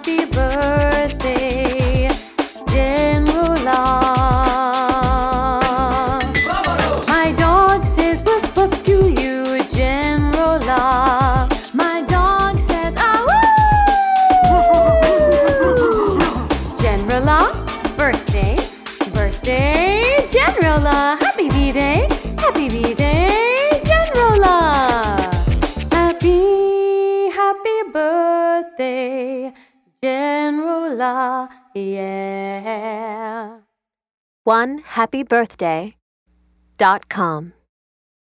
happy birthday, Generala. My dog says woof woof to you, Generala. My dog says ah woo. Generala, birthday, birthday, Generala. Happy B-Day, happy B-Day, Generala. Happy birthday, Generala, yeah. OneHappyBirthday.com